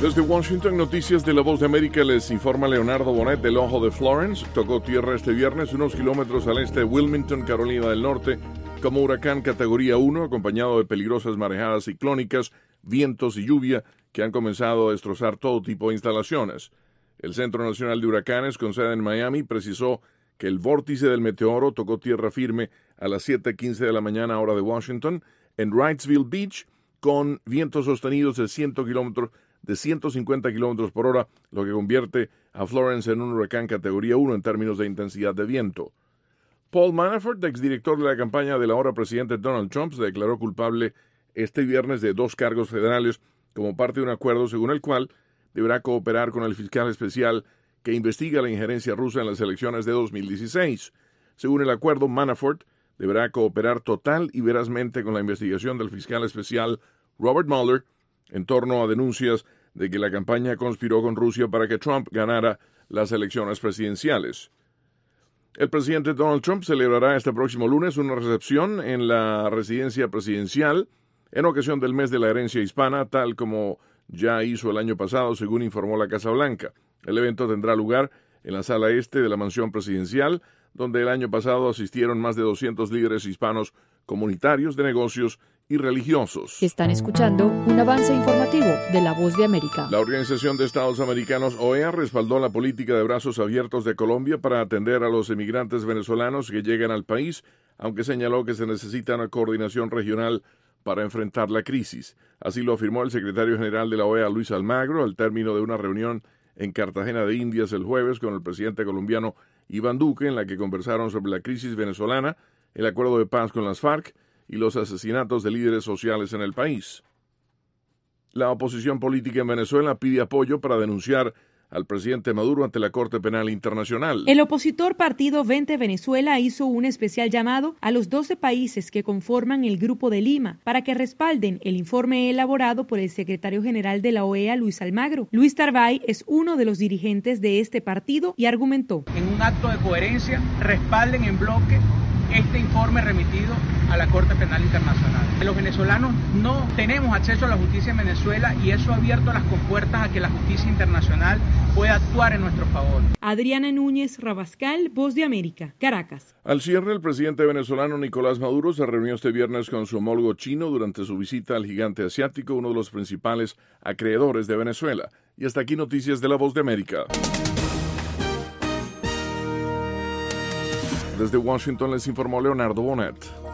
Desde Washington, noticias de La Voz de América, les informa Leonardo Bonet. Del ojo de Florence tocó tierra este viernes unos kilómetros al este de Wilmington, Carolina del Norte, como huracán categoría 1, acompañado de peligrosas marejadas ciclónicas, vientos y lluvia que han comenzado a destrozar todo tipo de instalaciones. El Centro Nacional de Huracanes, con sede en Miami, precisó que el vórtice del meteoro tocó tierra firme a las 7:15 de la mañana, hora de Washington, en Wrightsville Beach, con vientos sostenidos de 150 kilómetros por hora, lo que convierte a Florence en un huracán categoría 1 en términos de intensidad de viento. Paul Manafort, exdirector de la campaña del ahora presidente Donald Trump, se declaró culpable este viernes de 2 cargos federales como parte de un acuerdo según el cual deberá cooperar con el fiscal especial que investiga la injerencia rusa en las elecciones de 2016. Según el acuerdo, Manafort deberá cooperar total y verazmente con la investigación del fiscal especial Robert Mueller en torno a denuncias de que la campaña conspiró con Rusia para que Trump ganara las elecciones presidenciales. El presidente Donald Trump celebrará este próximo lunes una recepción en la residencia presidencial en ocasión del mes de la herencia hispana, tal como ya hizo el año pasado, según informó la Casa Blanca. El evento tendrá lugar en la sala este de la mansión presidencial, donde el año pasado asistieron más de 200 líderes hispanos comunitarios, de negocios y religiosos. Están escuchando un avance informativo de La Voz de América. La Organización de Estados Americanos, OEA, respaldó la política de brazos abiertos de Colombia para atender a los emigrantes venezolanos que llegan al país, aunque señaló que se necesita una coordinación regional para enfrentar la crisis. Así lo afirmó el secretario general de la OEA, Luis Almagro, al término de una reunión en Cartagena de Indias el jueves con el presidente colombiano Iván Duque, en la que conversaron sobre la crisis venezolana, el acuerdo de paz con las FARC y los asesinatos de líderes sociales en el país. La oposición política en Venezuela pide apoyo para denunciar al presidente Maduro ante la Corte Penal Internacional. El opositor partido Vente Venezuela hizo un especial llamado a los 12 países que conforman el Grupo de Lima para que respalden el informe elaborado por el secretario general de la OEA, Luis Almagro. Luis Tarbay es uno de los dirigentes de este partido y argumentó: en un acto de coherencia, respalden en bloque este informe remitido a la Corte Penal Internacional. Los venezolanos no tenemos acceso a la justicia en Venezuela y eso ha abierto las compuertas a que la justicia internacional pueda actuar en nuestro favor. Adriana Núñez Rabascal, Voz de América, Caracas. Al cierre, el presidente venezolano Nicolás Maduro se reunió este viernes con su homólogo chino durante su visita al gigante asiático, uno de los principales acreedores de Venezuela. Y hasta aquí noticias de La Voz de América. Desde Washington les informó Leonardo Bonet.